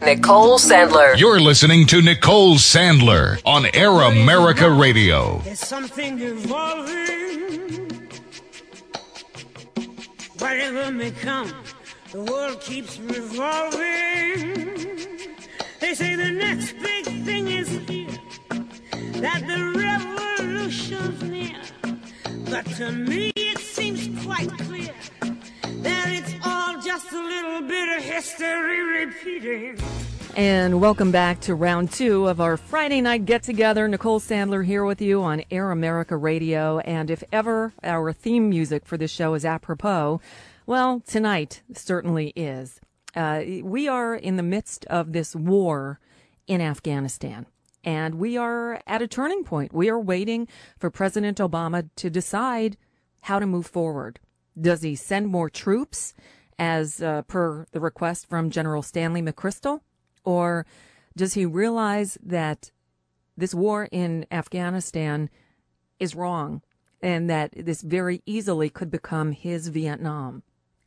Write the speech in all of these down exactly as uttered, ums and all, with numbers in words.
Nicole Sandler. You're listening to Nicole Sandler on Air America Radio. There's something evolving. Whatever may come, the world keeps revolving. They say the next big thing is here, that the revolution's near. But to me it seems quite clear that it's all just a little bit of history repeating. And welcome back to round two of our Friday night get-together. Nicole Sandler here with you on Air America Radio. And if ever our theme music for this show is apropos, well, tonight certainly is. Uh, we are in the midst of this war in Afghanistan. And we are at a turning point. We are waiting for President Obama to decide how to move forward. Does he send more troops, as uh, per the request from General Stanley McChrystal? Or does he realize that this war in Afghanistan is wrong and that this very easily could become his Vietnam?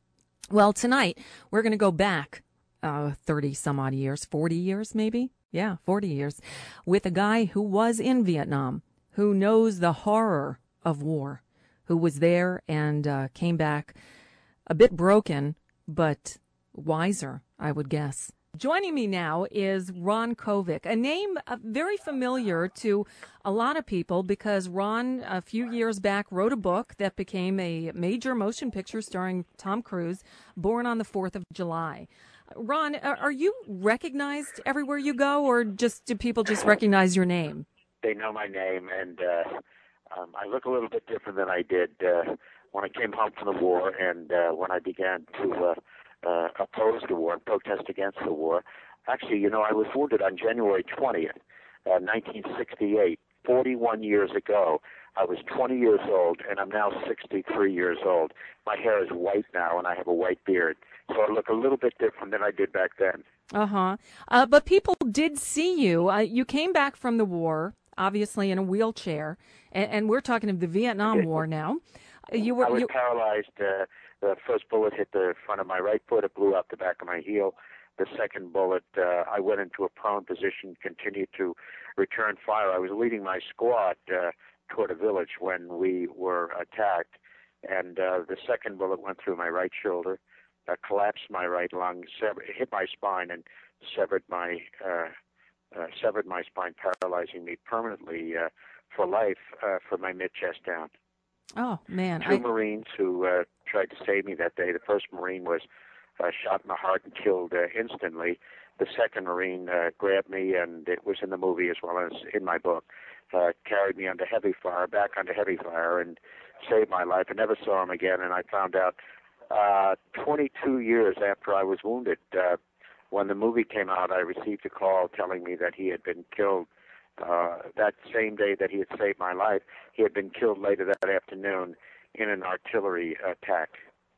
Well, tonight we're going to go back uh, thirty some odd years, forty years maybe. Yeah, forty years, with a guy who was in Vietnam, who knows the horror of war, who was there and uh, came back a bit broken, but wiser, I would guess. Joining me now is Ron Kovic, a name uh, very familiar to a lot of people because Ron, a few years back, wrote a book that became a major motion picture starring Tom Cruise, Born on the fourth of July. Ron, are you recognized everywhere you go, or just do people just recognize your name? They know my name, and uh, um, I look a little bit different than I did uh, when I came home from the war and uh, when I began to uh, uh, oppose the war and protest against the war. Actually, you know, I was wounded on January twentieth, uh, nineteen sixty-eight, forty-one years ago. I was twenty years old, and I'm now sixty-three years old. My hair is white now, and I have a white beard. So I look a little bit different than I did back then. Uh-huh. Uh, but people did see you. Uh, you came back from the war, obviously in a wheelchair, and, and we're talking of the Vietnam War now. You were, I was you... paralyzed. Uh, the first bullet hit the front of my right foot. It blew out the back of my heel. The second bullet, uh, I went into a prone position, continued to return fire. I was leading my squad uh, toward a village when we were attacked, and uh, the second bullet went through my right shoulder. Uh, collapsed my right lung, sever- hit my spine, and severed my uh, uh, severed my spine, paralyzing me permanently uh, for life uh, from my mid-chest down. Oh man! Two I... Marines who uh, tried to save me that day. The first Marine was uh, shot in the heart and killed uh, instantly. The second Marine uh, grabbed me, and it was in the movie as well as in my book. Uh, carried me under heavy fire, back under heavy fire, and saved my life. I never saw him again, and I found out. Uh, twenty-two years after I was wounded, uh, when the movie came out, I received a call telling me that he had been killed uh, that same day that he had saved my life. He had been killed later that afternoon in an artillery attack.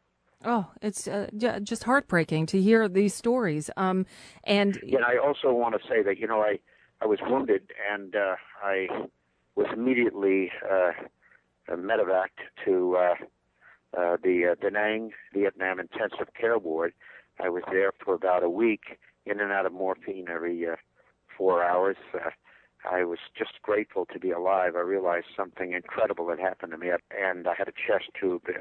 Oh, it's uh, just heartbreaking to hear these stories. Um, and yeah, and I also want to say that, you know, I, I was wounded, and uh, I was immediately uh, medevaced to... Uh, Uh, the uh, Da Nang Vietnam Intensive Care Ward. I was there for about a week, in and out of morphine every uh, four hours. Uh, I was just grateful to be alive. I realized something incredible had happened to me, and I had a chest tube, uh,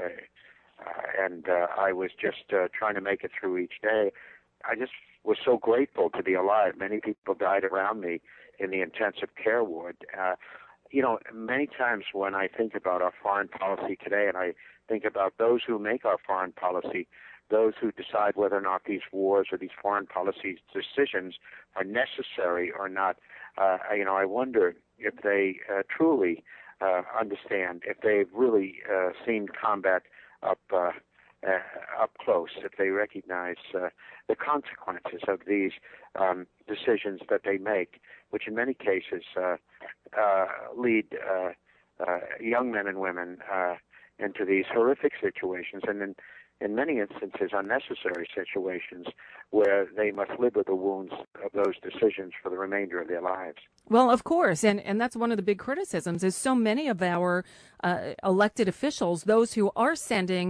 uh, and uh, I was just uh, trying to make it through each day. I just was so grateful to be alive. Many people died around me in the intensive care ward. Uh, you know, many times when I think about our foreign policy today, and I think about those who make our foreign policy, those who decide whether or not these wars or these foreign policy decisions are necessary or not, uh, you know, I wonder if they uh, truly uh, understand, if they've really uh, seen combat up uh, uh, up close, if they recognize uh, the consequences of these um, decisions that they make, which in many cases uh, uh, lead uh, uh, young men and women uh, into these horrific situations, and in, in many instances unnecessary situations where they must live with the wounds of those decisions for the remainder of their lives. Well, of course, and, and that's one of the big criticisms is so many of our uh, elected officials, those who are sending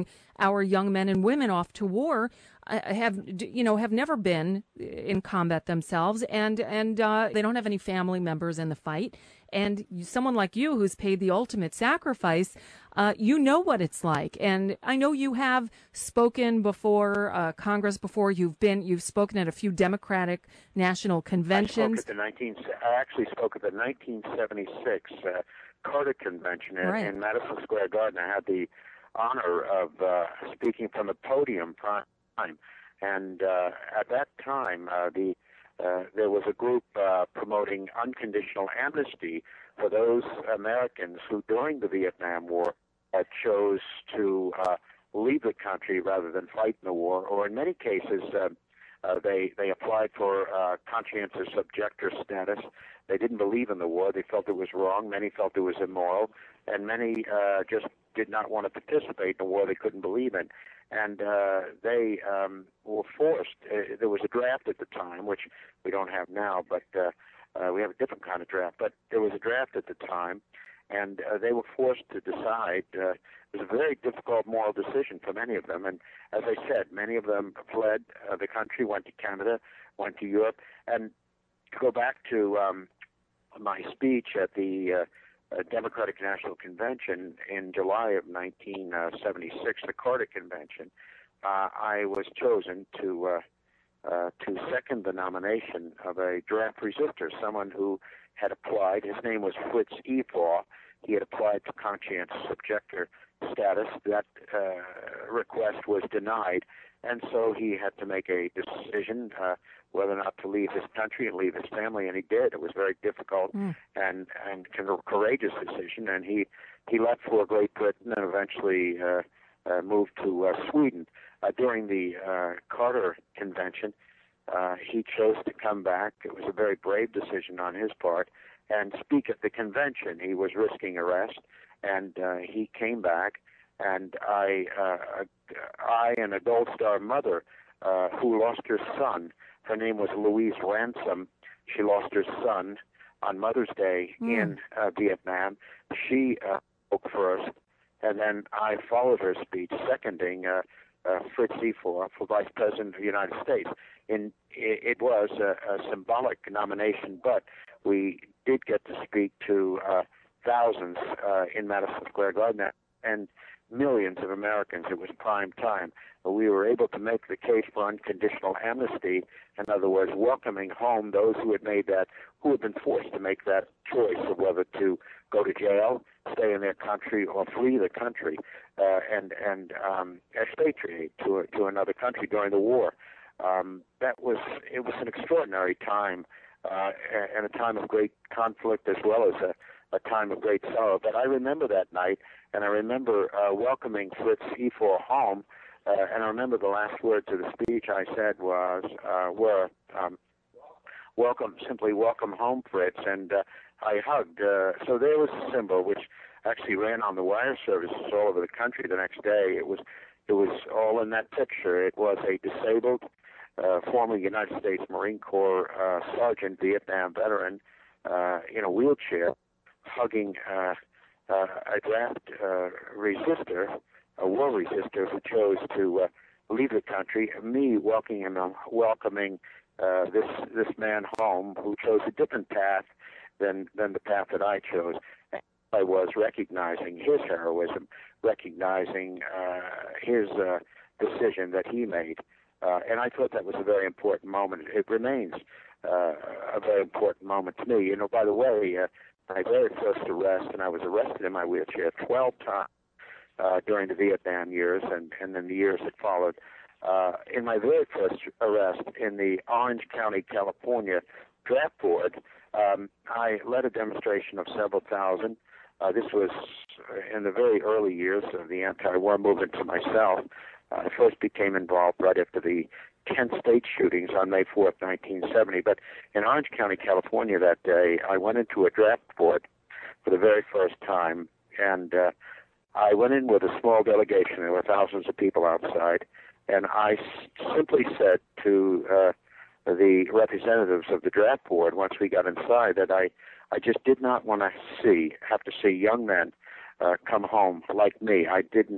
our young men and women off to war uh, have, you know, have never been in combat themselves, and and uh, they don't have any family members in the fight. And someone like you, who's paid the ultimate sacrifice, uh, you know what it's like. And I know you have spoken before uh, Congress before. You've been, you've spoken at a few Democratic national conventions. I spoke at the nineteen. I actually spoke at the nineteen seventy-six uh, Carter Convention in, right. in Madison Square Garden. I had the honor of uh, speaking from the podium prime time, and uh, at that time, uh, the Uh, there was a group uh, promoting unconditional amnesty for those Americans who, during the Vietnam War, uh, chose to uh, leave the country rather than fight in the war, or in many cases, uh, uh, they they applied for uh, conscientious objector status. They didn't believe in the war. They felt it was wrong. Many felt it was immoral, and many uh, just did not want to participate in a war they couldn't believe in. And uh, they um, were forced. Uh, there was a draft at the time, which we don't have now, but uh, uh, we have a different kind of draft. But there was a draft at the time, and uh, they were forced to decide. Uh, it was a very difficult moral decision for many of them. And as I said, many of them fled uh, the country, went to Canada, went to Europe. And to go back to um, my speech at the uh, Uh, Democratic National Convention in July of nineteen seventy-six, the Carter Convention, uh, I was chosen to uh, uh, to second the nomination of a draft resister, someone who had applied. His name was Fritz Efaw. He had applied for conscientious objector status. That uh, request was denied, and so he had to make a decision uh, whether or not to leave his country and leave his family, and he did. It was very difficult mm. and and courageous decision, and he he left for Great Britain and eventually uh, uh, moved to uh, Sweden. Uh, during the uh, Carter Convention, uh, he chose to come back. It was a very brave decision on his part, and speak at the convention. He was risking arrest, and uh, he came back, and I, uh, I and a Gold Star mother uh, who lost her son. Her name was Louise Ransom. She lost her son on Mother's Day mm. in uh, Vietnam. She uh, spoke first, and then I followed her speech, seconding uh, uh, Fritz Efaw for Vice President of the United States. And it, it was a, a symbolic nomination, but we did get to speak to uh, thousands uh, in Madison Square Garden and millions of Americans. It was prime time. We were able to make the case for unconditional amnesty, in other words, welcoming home those who had made that, who had been forced to make that choice of whether to go to jail, stay in their country, or flee the country, uh, and and um, expatriate to to another country during the war. Um, that was it was an extraordinary time, uh, and a time of great conflict as well as a a time of great sorrow. But I remember that night, and I remember uh, welcoming Fritz Efaw home, uh, and I remember the last words of the speech I said was, uh, were, um, welcome, simply welcome home, Fritz, and uh, I hugged. Uh, so there was a symbol which actually ran on the wire services all over the country the next day. It was, it was all in that picture. It was a disabled, uh, former United States Marine Corps uh, sergeant, Vietnam veteran, uh, in a wheelchair, hugging uh, uh, a draft uh, resister, a war resister who chose to uh, leave the country. Me welcoming him, welcoming uh, this this man home who chose a different path than than the path that I chose. And I was recognizing his heroism, recognizing uh, his uh, decision that he made, uh, and I thought that was a very important moment. It remains uh, a very important moment to me. You know, by the way. Uh, My very first arrest, and I was arrested in my wheelchair twelve times uh, during the Vietnam years and, and then the years that followed. Uh, in my very first arrest in the Orange County, California draft board, um, I led a demonstration of several thousand. Uh, this was in the very early years of the anti-war movement to myself. I first became involved right after the Kent State shootings on May fourth, nineteen seventy. But in Orange County, California that day, I went into a draft board for the very first time, and uh, I went in with a small delegation. There were thousands of people outside, and I s- simply said to uh, the representatives of the draft board once we got inside that I, I just did not want to see, have to see young men uh, come home like me. I didn't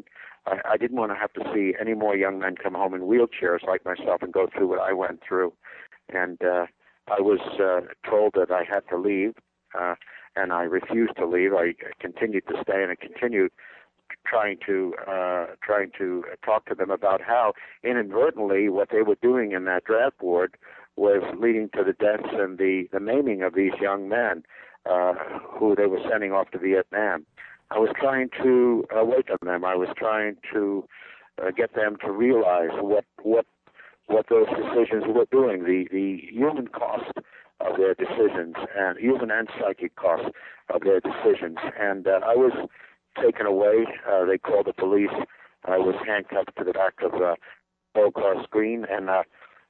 I, I didn't want to have to see any more young men come home in wheelchairs like myself and go through what I went through. And uh, I was uh, told that I had to leave, uh, and I refused to leave. I continued to stay, and I continued trying to uh, trying to talk to them about how inadvertently what they were doing in that draft board was leading to the deaths and the, the maiming of these young men uh, who they were sending off to Vietnam. I was trying to awaken them. I was trying to uh, get them to realize what what what those decisions were doing, the, the human cost of their decisions, and human and psychic cost of their decisions. And uh, I was taken away. Uh, they called the police. I was handcuffed to the back of a uh, car screen, and uh,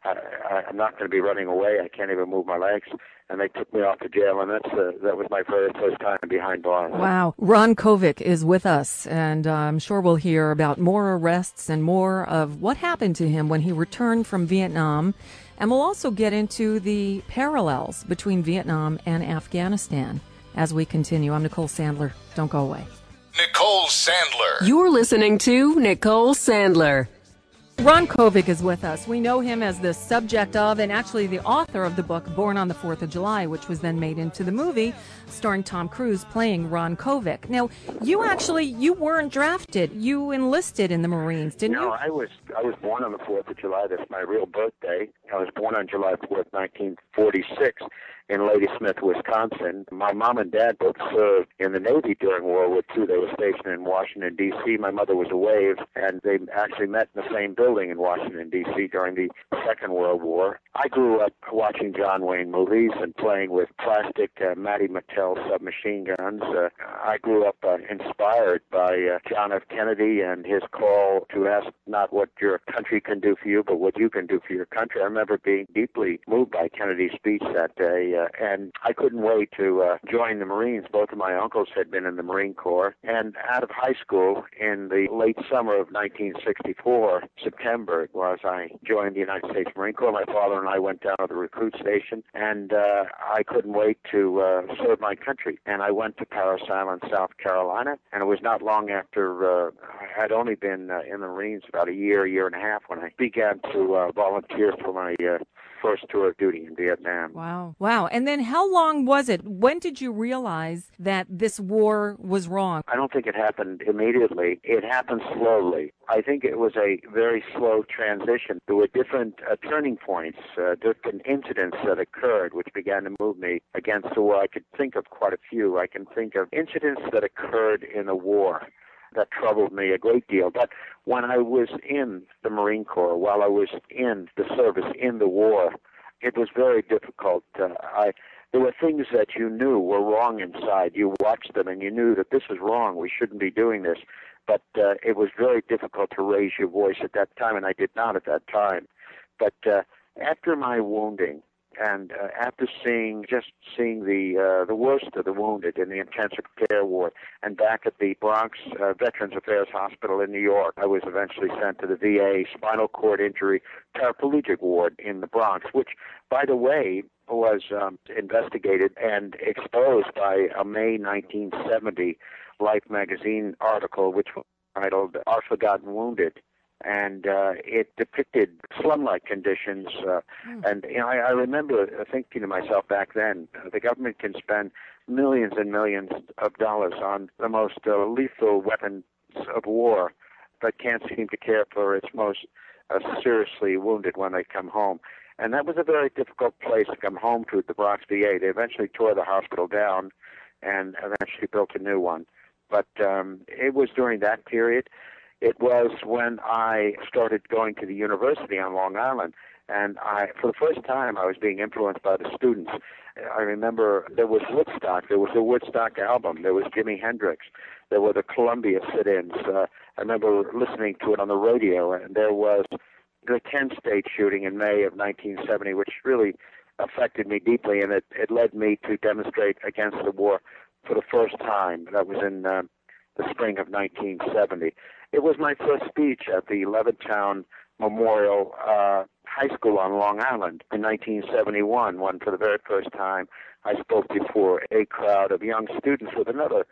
I, I'm not going to be running away. I can't even move my legs. And they took me off to jail, and that's uh, that was my very first time behind bars. Wow. Ron Kovic is with us, and uh, I'm sure we'll hear about more arrests and more of what happened to him when he returned from Vietnam. And we'll also get into the parallels between Vietnam and Afghanistan as we continue. I'm Nicole Sandler. Don't go away. Nicole Sandler. You're listening to Nicole Sandler. Ron Kovic is with us. We know him as the subject of and actually the author of the book Born on the Fourth of July, which was then made into the movie starring Tom Cruise playing Ron Kovic. Now, you actually, you weren't drafted. You enlisted in the Marines, didn't no, you? No, I was I was born on the fourth of July. That's my real birthday. I was born on July fourth, nineteen forty-six. In Ladysmith, Wisconsin. My mom and dad both served in the Navy during World War Two. They were stationed in Washington, D C My mother was a wave, and they actually met in the same building in Washington, D C during the Second World War. I grew up watching John Wayne movies and playing with plastic uh, Matty Mattel submachine guns. Uh, I grew up uh, inspired by uh, John F. Kennedy and his call to ask not what your country can do for you, but what you can do for your country. I remember being deeply moved by Kennedy's speech that day. Uh, and I couldn't wait to uh, join the Marines. Both of my uncles had been in the Marine Corps. And out of high school, in the late summer of nineteen sixty-four, September it was, I joined the United States Marine Corps. My father and I went down to the recruit station, and uh, I couldn't wait to uh, serve my country. And I went to Parris Island, South Carolina, and it was not long after uh, I had only been uh, in the Marines about a year, year and a half, when I began to uh, volunteer for my uh, first tour of duty in Vietnam. Wow. Wow. And then how long was it? When did you realize that this war was wrong? I don't think it happened immediately. It happened slowly. I think it was a very slow transition. There were different uh, turning points, uh, different incidents that occurred which began to move me against the war. I could think of quite a few. I can think of incidents that occurred in the war that troubled me a great deal. But when I was in the Marine Corps, while I was in the service, in the war, it was very difficult. Uh, I, there were things that you knew were wrong inside. You watched them and you knew that this is wrong. We shouldn't be doing this. But uh, it was very difficult to raise your voice at that time, and I did not at that time. But uh, after my wounding, and uh, after seeing, just seeing the uh, the worst of the wounded in the intensive care ward, and back at the Bronx uh, Veterans Affairs Hospital in New York, I was eventually sent to the V A spinal cord injury paraplegic ward in the Bronx, which, by the way, was um, investigated and exposed by a May nineteen seventy Life magazine article, which was titled "Our Forgotten Wounded." And uh, it depicted slum-like conditions. Uh, mm. And you know, I, I remember thinking to myself back then, uh, the government can spend millions and millions of dollars on the most uh, lethal weapons of war, but can't seem to care for its most uh, seriously wounded when they come home. And that was a very difficult place to come home to at the Bronx V A. They eventually tore the hospital down and eventually built a new one. But um, it was during that period. It was when I started going to the university on Long Island, and I, for the first time, I was being influenced by the students. I remember there was Woodstock, there was the Woodstock album, there was Jimi Hendrix, there were the Columbia sit-ins. Uh, I remember listening to it on the radio, and there was the Kent State shooting in May of nineteen seventy, which really affected me deeply, and it, it led me to demonstrate against the war for the first time. That was in uh, the spring of nineteen seventy. It was my first speech at the Levittown Memorial uh, High School on Long Island in nineteen seventy-one, when for the very first time I spoke before a crowd of young students with another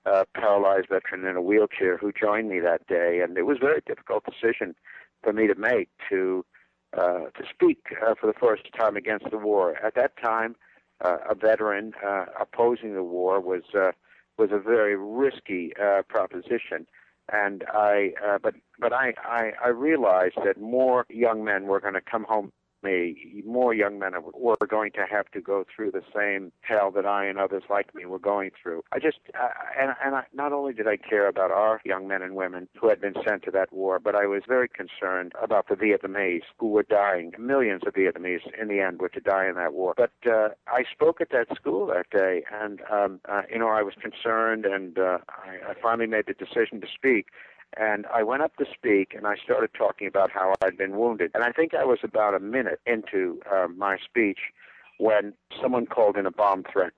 uh, paralyzed veteran in a wheelchair who joined me that day, and it was a very difficult decision for me to make to uh, to speak uh, for the first time against the war. At that time, uh, a veteran uh, opposing the war was uh, was a very risky uh, proposition, and I uh, but but I, I I realized that more young men were going to come home. Me, more young men were going to have to go through the same hell that I and others like me were going through. I just, uh, and, and I, not only did I care about our young men and women who had been sent to that war, but I was very concerned about the Vietnamese who were dying. Millions of Vietnamese, in the end, were to die in that war. But uh, I spoke at that school that day, and, um, uh, you know, I was concerned, and uh, I, I finally made the decision to speak. And I went up to speak, and I started talking about how I'd been wounded. And I think I was about a minute into uh, my speech when someone called in a bomb threat.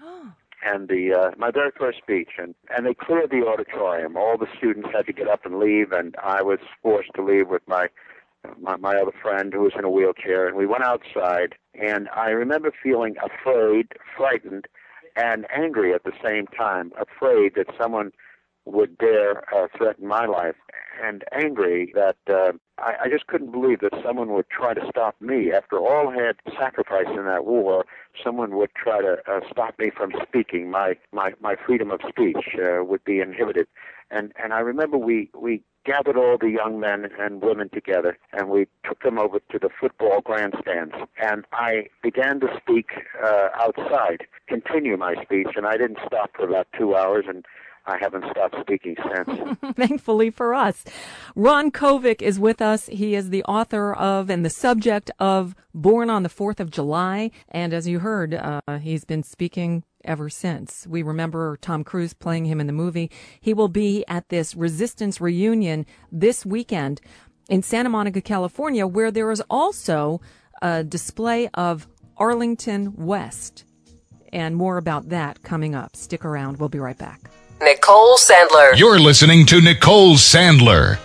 And the uh, my very first speech, and, and they cleared the auditorium. All the students had to get up and leave, and I was forced to leave with my my, my other friend who was in a wheelchair. And we went outside, and I remember feeling afraid, frightened, and angry at the same time, afraid that someone would dare uh, threaten my life, and angry that uh, I, I just couldn't believe that someone would try to stop me. After all had sacrificed in that war, someone would try to uh, stop me from speaking. My my, my freedom of speech uh, would be inhibited. And and I remember we, we gathered all the young men and women together, and we took them over to the football grandstands. And I began to speak uh, outside, continue my speech, and I didn't stop for about two hours, and I haven't stopped speaking since. Thankfully for us. Ron Kovic is with us. He is the author of and the subject of Born on the fourth of July. And as you heard, uh, he's been speaking ever since. We remember Tom Cruise playing him in the movie. He will be at this Resistance reunion this weekend in Santa Monica, California, where there is also a display of Arlington West. And more about that coming up. Stick around. We'll be right back. Nicole Sandler. You're listening to Nicole Sandler.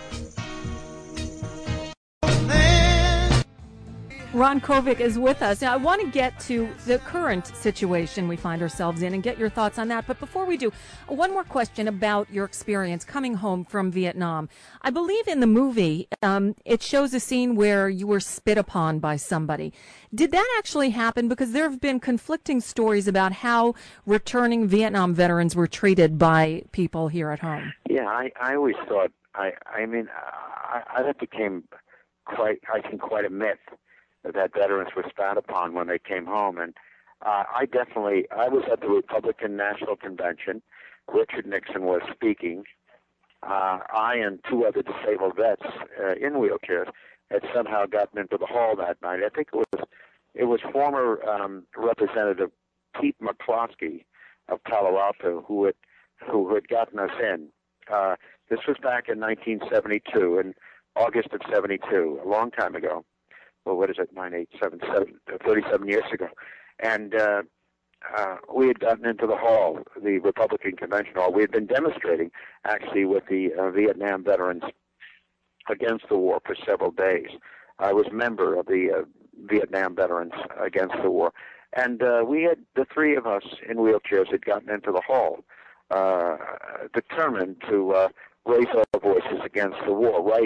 Ron Kovic is with us. Now, I want to get to the current situation we find ourselves in and get your thoughts on that. But before we do, one more question about your experience coming home from Vietnam. I believe in the movie, um, it shows a scene where you were spit upon by somebody. Did that actually happen? Because there have been conflicting stories about how returning Vietnam veterans were treated by people here at home. Yeah, I, I always thought, I, I mean, I, that became quite, I think, quite a myth, that veterans were spat upon when they came home. And uh, I definitely, I was at the Republican National Convention. Richard Nixon was speaking. Uh, I and two other disabled vets uh, in wheelchairs had somehow gotten into the hall that night. I think it was it was former um, Representative Pete McCloskey of Palo Alto who had who had gotten us in. Uh, this was back in nineteen seventy-two, in August of seventy-two, a long time ago. Well, what is it, nine, eight, seven, seven, thirty-seven years ago. And uh, uh, we had gotten into the hall, the Republican Convention Hall. We had been demonstrating, actually, with the uh, Vietnam veterans against the war for several days. I was a member of the uh, Vietnam veterans against the war. And uh, we had, the three of us in wheelchairs had gotten into the hall, uh, determined to uh, raise our voices against the war, right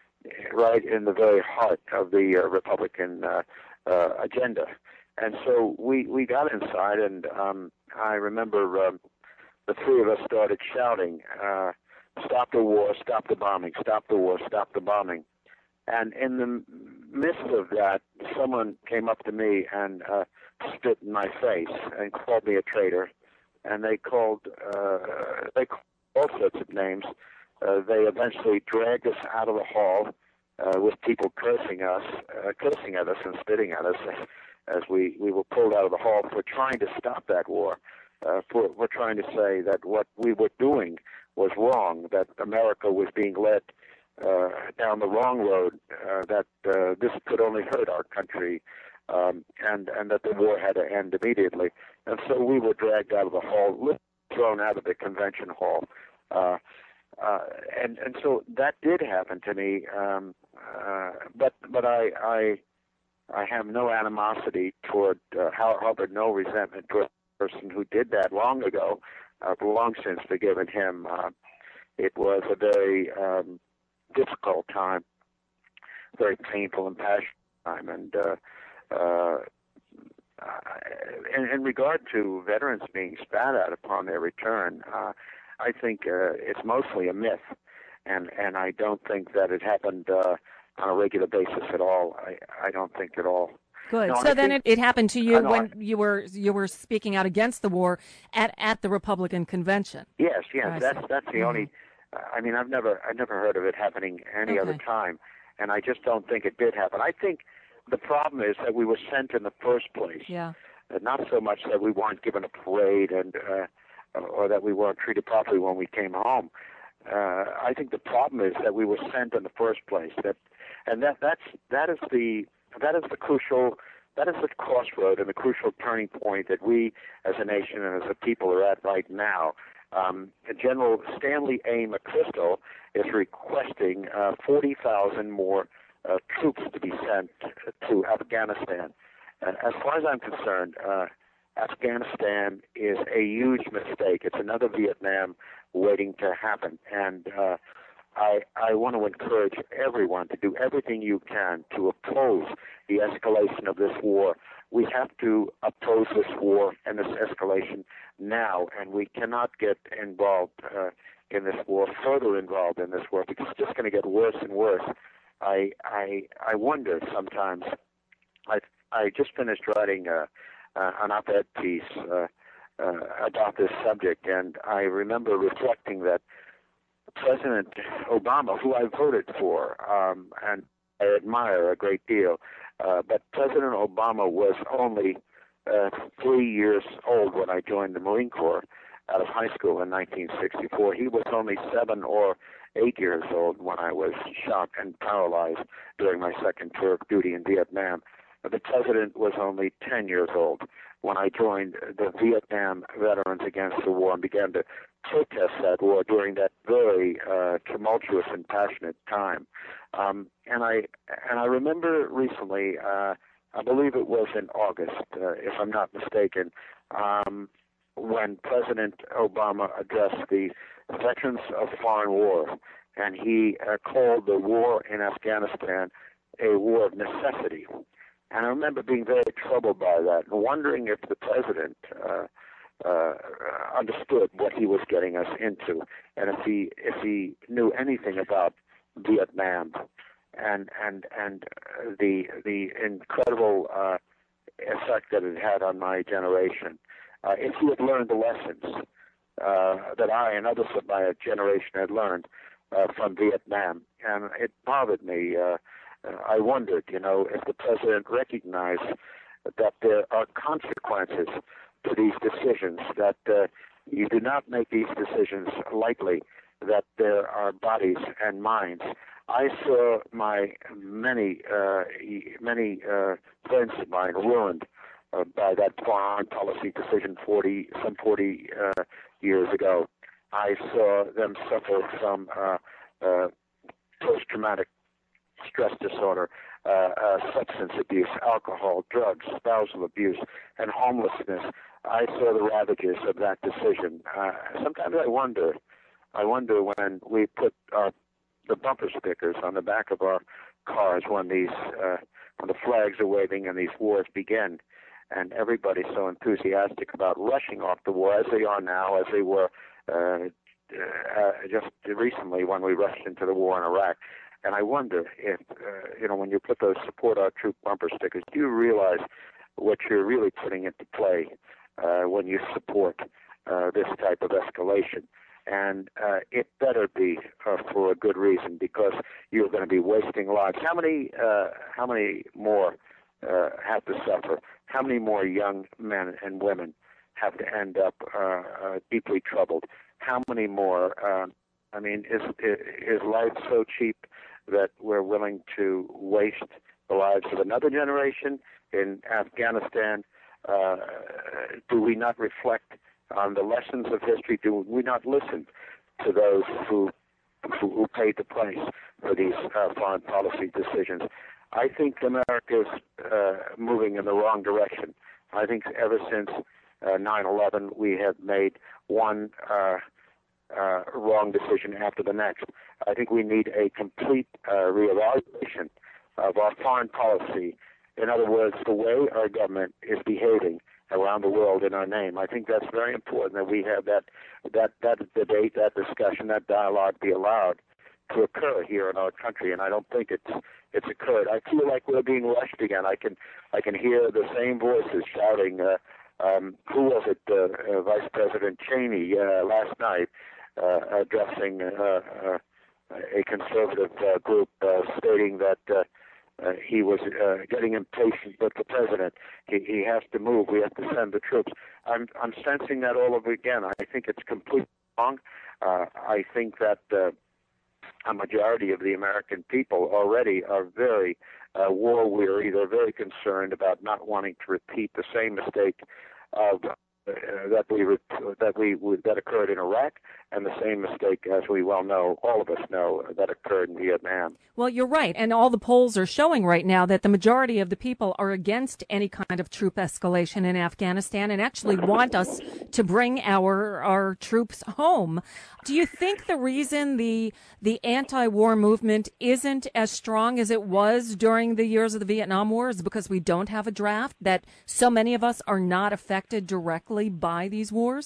right in the very heart of the uh, Republican uh, uh, agenda. And so we, we got inside, and um, I remember um, the three of us started shouting, uh, stop the war, stop the bombing, stop the war, stop the bombing. And in the midst of that, someone came up to me and uh, spit in my face and called me a traitor. And they called, uh, they called all sorts of names. Uh, they eventually dragged us out of the hall uh, with people cursing us, uh, cursing at us and spitting at us as we, we were pulled out of the hall for trying to stop that war. Uh, for, for trying to say that what we were doing was wrong, that America was being led uh, down the wrong road, uh, that uh, this could only hurt our country, um, and, and that the war had to end immediately. And so we were dragged out of the hall, thrown out of the convention hall. Uh, Uh, and and so that did happen to me, um, uh, but but I I I have no animosity toward uh, harbor no resentment toward the person who did that long ago. I've long since forgiven him. Uh, it was a very um, difficult time, very painful and passionate time, and uh, uh, in, in regard to veterans being spat at upon their return, uh, I think uh, it's mostly a myth, and and I don't think that it happened uh, on a regular basis at all. I, I don't think at all. Good. No, so I then think, it, it happened to you know, when I, you were you were speaking out against the war at, at the Republican convention. Yes, yes. I that's see. that's the Mhm. only. Uh, I mean, I've never I've never heard of it happening any Okay. other time, and I just don't think it did happen. I think the problem is that we were sent in the first place. Yeah. Uh, not so much that we weren't given a parade and uh, or that we weren't treated properly when we came home. Uh, I think the problem is that we were sent in the first place. That and that that's that is the that is the crucial that is the crossroad and the crucial turning point that we as a nation and as a people are at right now. Um, General Stanley A. McChrystal is requesting uh, forty thousand more uh, troops to be sent to Afghanistan. And as far as I'm concerned, uh, Afghanistan is a huge mistake. It's another Vietnam waiting to happen. And uh, I, I want to encourage everyone to do everything you can to oppose the escalation of this war. We have to oppose this war and this escalation now, and we cannot get involved uh, in this war, further involved in this war, because it's just going to get worse and worse. I, I, I wonder sometimes. I, I just finished writing a, uh, an op-ed piece uh, uh, about this subject, and I remember reflecting that President Obama, who I voted for, um, and I admire a great deal, uh, but President Obama was only uh, three years old when I joined the Marine Corps out of high school in nineteen sixty-four. He was only seven or eight years old when I was shot and paralyzed during my second tour of duty in Vietnam. The president was only ten years old when I joined the Vietnam Veterans Against the War and began to protest that war during that very uh, tumultuous and passionate time. Um, and I and I remember recently, uh, I believe it was in August, uh, if I'm not mistaken, um, when President Obama addressed the Veterans of Foreign War, and he uh, called the war in Afghanistan a war of necessity. And I remember being very troubled by that and wondering if the president uh, uh, understood what he was getting us into, and if he if he knew anything about Vietnam and and and the the incredible uh, effect that it had on my generation. Uh, if he had learned the lessons uh, that I and others of my generation had learned uh, from Vietnam, and it bothered me. Uh, I wondered, you know, if the president recognized that there are consequences to these decisions, that uh, you do not make these decisions lightly, that there are bodies and minds. I saw my many, uh, many uh, friends of mine ruined uh, by that foreign policy decision forty, some forty uh, years ago. I saw them suffer from uh, uh, post-traumatic stress disorder, uh, uh, substance abuse, alcohol, drugs, spousal abuse, and homelessness. I saw the ravages of that decision. Uh, sometimes I wonder, I wonder when we put uh, the bumper stickers on the back of our cars when these, uh, when the flags are waving and these wars begin, and everybody's so enthusiastic about rushing off the war as they are now, as they were uh, uh, just recently when we rushed into the war in Iraq. And I wonder if, uh, you know, when you put those support our troop bumper stickers, do you realize what you're really putting into play uh, when you support uh, this type of escalation? And uh, it better be uh, for a good reason, because you're going to be wasting lives. How many, uh, how many more uh, have to suffer? How many more young men and women have to end up uh, uh, deeply troubled? How many more? Uh, I mean, is is life so cheap that we're willing to waste the lives of another generation in Afghanistan? Uh, do we not reflect on the lessons of history? Do we not listen to those who who, who paid the price for these uh, foreign policy decisions? I think America is uh, moving in the wrong direction. I think ever since uh, nine eleven, we have made one uh, uh, wrong decision after the next. I think we need a complete uh, reevaluation of our foreign policy. In other words, the way our government is behaving around the world in our name. I think that's very important that we have that that that debate, that discussion, that dialogue be allowed to occur here in our country, and I don't think it's it's occurred. I feel like we're being rushed again. I can I can hear the same voices shouting. Uh, um, who was it? Uh, uh, Vice President Cheney uh, last night uh, addressing uh, uh, a conservative uh, group, uh, stating that uh, uh, he was uh, getting impatient with the president. He, he has to move. We have to send the troops. I'm I'm sensing that all over again. I think it's completely wrong. Uh, I think that. Uh, A majority of the American people already are very uh, war weary. They're very concerned about not wanting to repeat the same mistake of, uh, that we that we that occurred in Iraq, and the same mistake, as we well know, all of us know, that occurred in Vietnam. Well, you're right, and all the polls are showing right now that the majority of the people are against any kind of troop escalation in Afghanistan and actually want us to bring our our troops home. Do you think the reason the the anti-war movement isn't as strong as it was during the years of the Vietnam War is because we don't have a draft, that so many of us are not affected directly by these wars?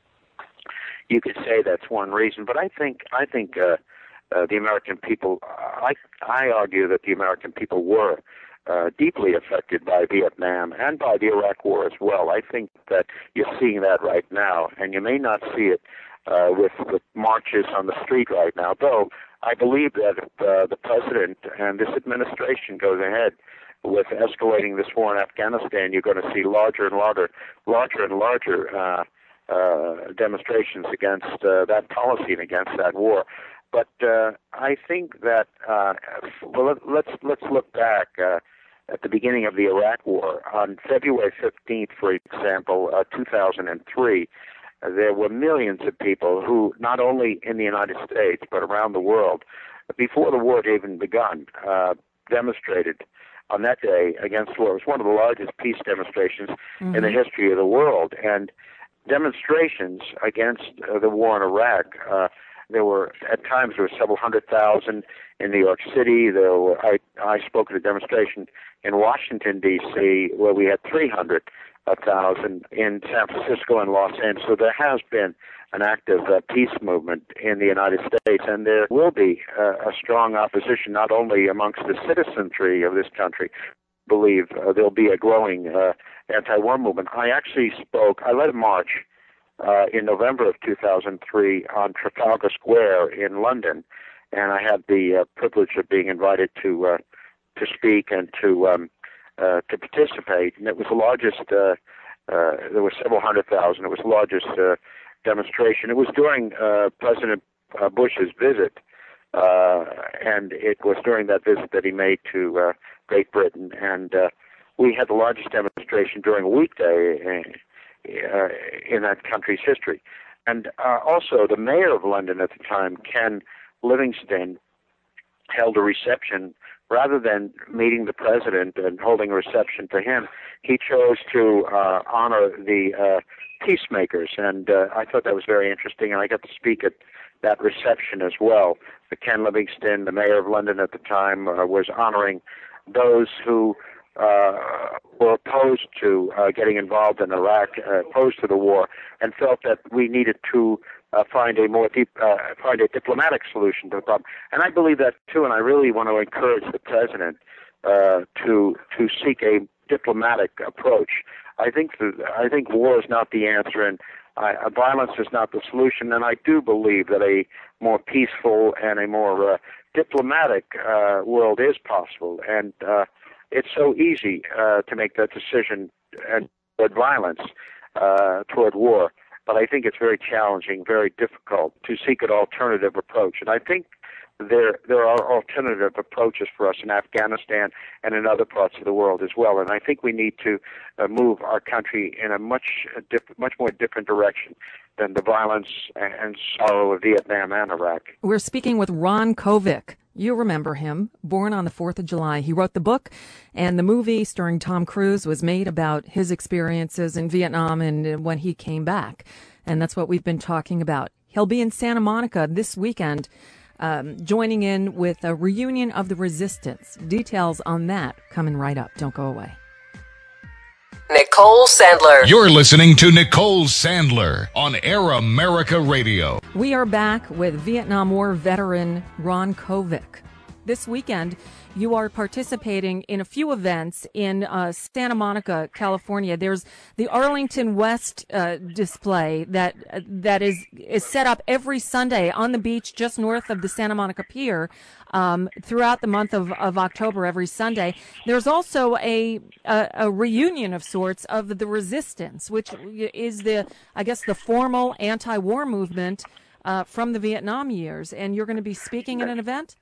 You could say that's one reason, but I think I think uh, uh, the American people. I I argue that the American people were uh, deeply affected by Vietnam and by the Iraq War as well. I think that you're seeing that right now, and you may not see it uh, with with marches on the street right now. Though I believe that if uh, the president and this administration goes ahead with escalating this war in Afghanistan, you're going to see larger and larger, larger and larger. Uh, Uh, demonstrations against uh, that policy and against that war, but uh, I think that uh, well, let, let's let's look back uh, at the beginning of the Iraq War on February fifteenth, for example, uh, two thousand three. Uh, there were millions of people who, not only in the United States but around the world, before the war had even begun, uh, demonstrated on that day against war. It was one of the largest peace demonstrations mm-hmm. in the history of the world, and demonstrations against uh, the war in Iraq. Uh, there were, at times, there were several hundred thousand in New York City. There were, I, I spoke at a demonstration in Washington, D C, where we had three hundred thousand in San Francisco and Los Angeles. So there has been an active uh, peace movement in the United States, and there will be uh, a strong opposition, not only amongst the citizenry of this country, believe uh, there'll be a growing uh, anti-war movement. I actually spoke, I led a march uh, in November of two thousand three on Trafalgar Square in London, and I had the uh, privilege of being invited to uh, to speak and to um, uh, to participate. And it was the largest, uh, uh, there were several hundred thousand, it was the largest uh, demonstration. It was during uh, President uh, Bush's visit, uh, and it was during that visit that he made to uh, Great Britain, and uh, we had the largest demonstration during a weekday uh, in that country's history. And uh, also, the mayor of London at the time, Ken Livingstone, held a reception. Rather than meeting the president and holding a reception for him, he chose to uh, honor the uh, peacemakers, and uh, I thought that was very interesting, and I got to speak at that reception as well. The Ken Livingstone, the mayor of London at the time, uh, was honoring those who uh, were opposed to uh, getting involved in Iraq, uh, opposed to the war, and felt that we needed to uh, find a more deep, uh, find a diplomatic solution to the problem. And I believe that too, and I really want to encourage the president uh, to to seek a diplomatic approach. I think the, I think war is not the answer, and I, uh, violence is not the solution. And I do believe that a more peaceful and a more uh, diplomatic uh, world is possible, and uh, it's so easy uh, to make that decision and toward violence, uh, toward war. But I think it's very challenging, very difficult to seek an alternative approach. And I think there there are alternative approaches for us in Afghanistan and in other parts of the world as well. And I think we need to uh, move our country in a much uh, diff- much more different direction than the violence and sorrow of Vietnam and Iraq. We're speaking with Ron Kovic. You remember him, born on the fourth of July. He wrote the book, and the movie starring Tom Cruise was made about his experiences in Vietnam and when he came back. And that's what we've been talking about. He'll be in Santa Monica this weekend, um, joining in with a reunion of the Resistance. Details on that coming right up. Don't go away. Nicole Sandler. You're listening to Nicole Sandler on Air America Radio. We are back with Vietnam War veteran Ron Kovic. This weekend, you are participating in a few events in uh, Santa Monica, California. There's the Arlington West uh, display that uh, that is is set up every Sunday on the beach just north of the Santa Monica Pier um, throughout the month of, of October every Sunday. There's also a, a a reunion of sorts of the Resistance, which is the, I guess, the formal anti-war movement uh, from the Vietnam years. And you're going to be speaking at an event?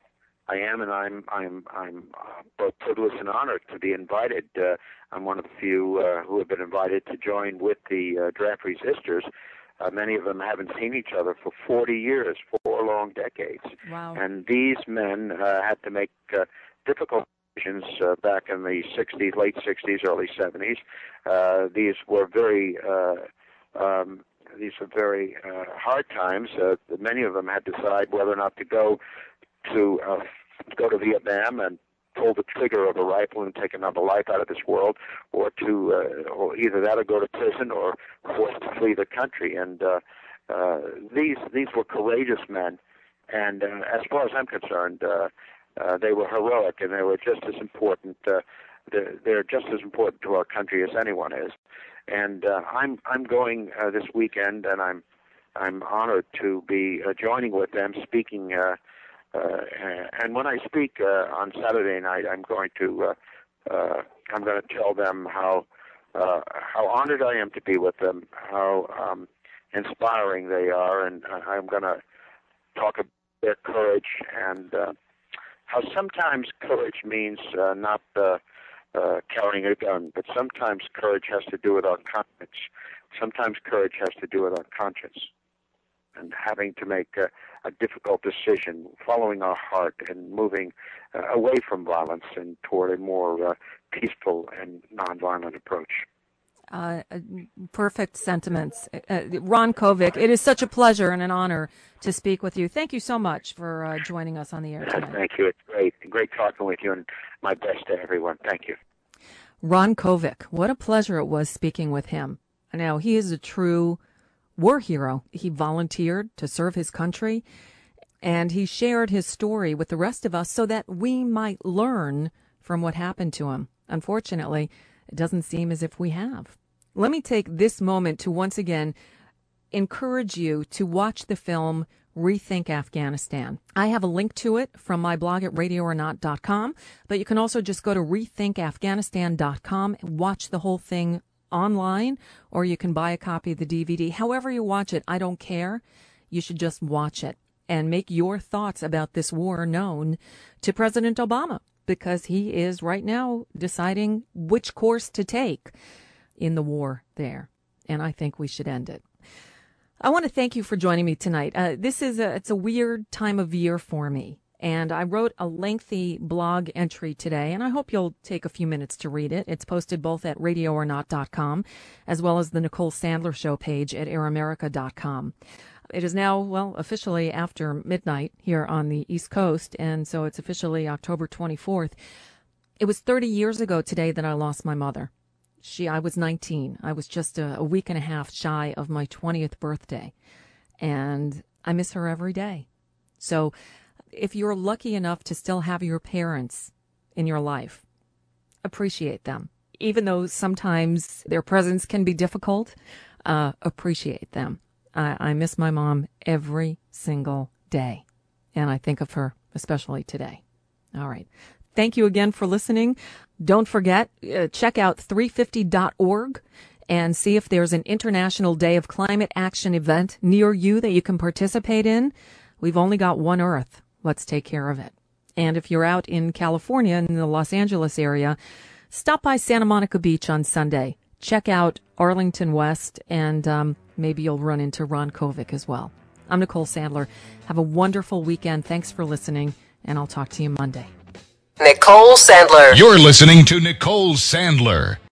I am, and I'm I'm I'm uh, both privileged and honored to be invited. Uh, I'm one of the few uh, who have been invited to join with the uh, draft resistors. Uh, many of them haven't seen each other for forty years, four long decades. Wow. And these men uh, had to make uh, difficult decisions uh, back in the sixties, late sixties, early seventies. Uh, these were very uh, um, these were very uh, hard times. Uh, many of them had to decide whether or not to go to uh, go to Vietnam and pull the trigger of a rifle and take another life out of this world, or to uh, or either that or go to prison or forced to flee the country. And uh, uh, these these were courageous men, and uh, as far as I'm concerned, uh, uh, they were heroic, and they were just as important. Uh, they're, they're just as important to our country as anyone is. And uh, I'm I'm going uh, this weekend, and I'm I'm honored to be uh, joining with them, speaking. Uh, Uh, and when I speak uh, on Saturday night, I'm going to uh, uh, I'm going to tell them how uh, how honored I am to be with them, how um, inspiring they are, and I'm going to talk about their courage and uh, how sometimes courage means uh, not uh, uh, carrying a gun, but sometimes courage has to do with our conscience. Sometimes courage has to do with our conscience and having to make a, a difficult decision, following our heart and moving uh, away from violence and toward a more uh, peaceful and nonviolent approach. Uh, perfect sentiments. Uh, Ron Kovic, it is such a pleasure and an honor to speak with you. Thank you so much for uh, joining us on the air tonight. Thank you. It's great. Great talking with you, and my best to everyone. Thank you. Ron Kovic, what a pleasure it was speaking with him. Now, he is a true war hero. He volunteered to serve his country, and he shared his story with the rest of us so that we might learn from what happened to him. Unfortunately, it doesn't seem as if we have. Let me take this moment to once again encourage you to watch the film Rethink Afghanistan. I have a link to it from my blog at radio or not dot com, but you can also just go to rethink afghanistan dot com and watch the whole thing online, or you can buy a copy of the D V D. However you watch it, I don't care. You should just watch it and make your thoughts about this war known to President Obama, because he is right now deciding which course to take in the war there. And I think we should end it. I want to thank you for joining me tonight. Uh, this is a, it's a weird time of year for me. And I wrote a lengthy blog entry today, and I hope you'll take a few minutes to read it. It's posted both at radio or not dot com, as well as the Nicole Sandler Show page at air america dot com. It is now, well, officially after midnight here on the East Coast, and so it's officially October twenty-fourth. It was thirty years ago today that I lost my mother. She, I was nineteen. I was just a, a week and a half shy of my twentieth birthday, and I miss her every day. So if you're lucky enough to still have your parents in your life, appreciate them. Even though sometimes their presence can be difficult, uh, appreciate them. I, I miss my mom every single day, and I think of her especially today. All right. Thank you again for listening. Don't forget, uh, check out three fifty dot org and see if there's an International Day of Climate Action event near you that you can participate in. We've only got one Earth. Let's take care of it. And if you're out in California, in the Los Angeles area, stop by Santa Monica Beach on Sunday. Check out Arlington West, and um, maybe you'll run into Ron Kovic as well. I'm Nicole Sandler. Have a wonderful weekend. Thanks for listening, and I'll talk to you Monday. Nicole Sandler. You're listening to Nicole Sandler